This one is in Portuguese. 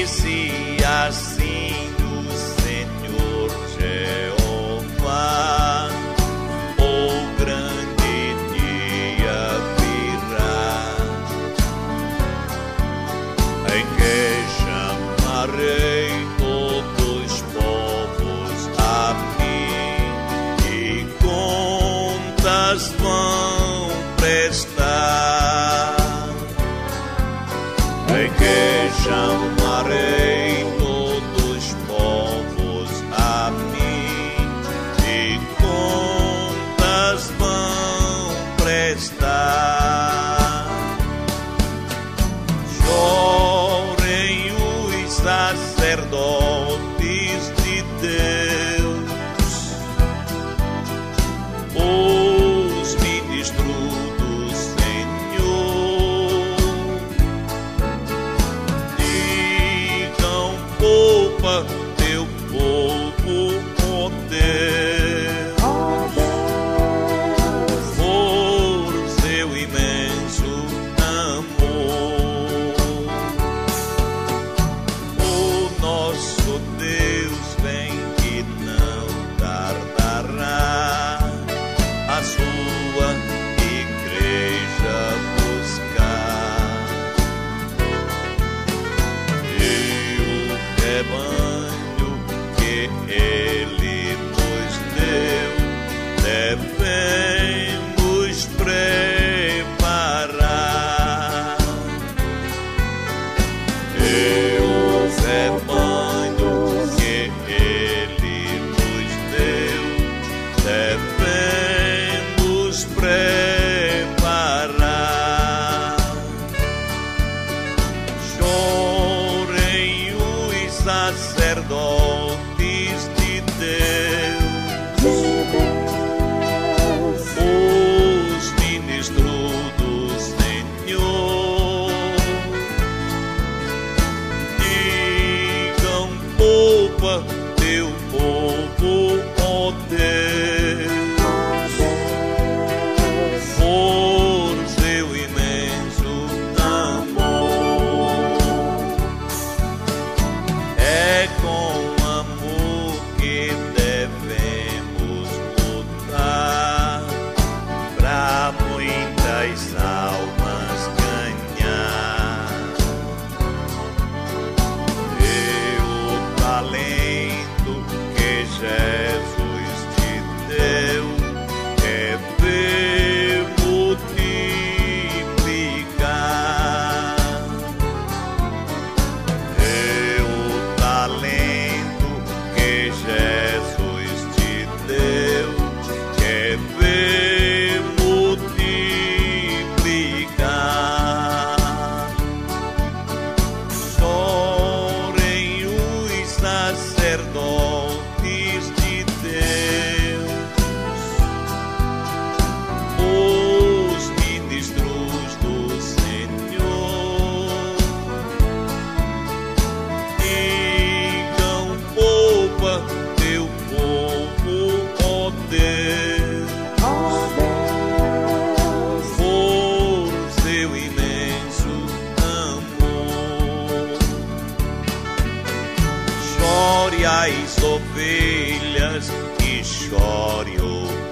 disse assim o Senhor Jeová: o grande dia virá, em que chamarei todos os povos a mim e contas vão prestar. Em que chamarei todos os povos a mim e contas vão prestar. Chorem os sacerdotes de Deus, os ministros do Senhor. Digam: poupa teu povo, ó Deus, por seu imenso amor. O nosso Deus vem e não tardará a sua igreja buscar, e o rebanho que ele nos deu devemos preparar. E o rebanho que ele nos deu devemos preparar. Chorem os sacerdotes de Deus, os ministros do Senhor. Digam: poupa teu povo, ó Deus, por seu imenso amor. É com amor que devemos lutar, pra muitas almas ganhar. E o talento que Jesus te deu é ver multiplicar. E o talento que Jesus te deu é ver multiplicar. Chorem os sacerdotes de Deus, os ministros do Senhor. Digam: poupa teu povo, ó Deus, por seu imenso amor. Chore as ovelhas e chore o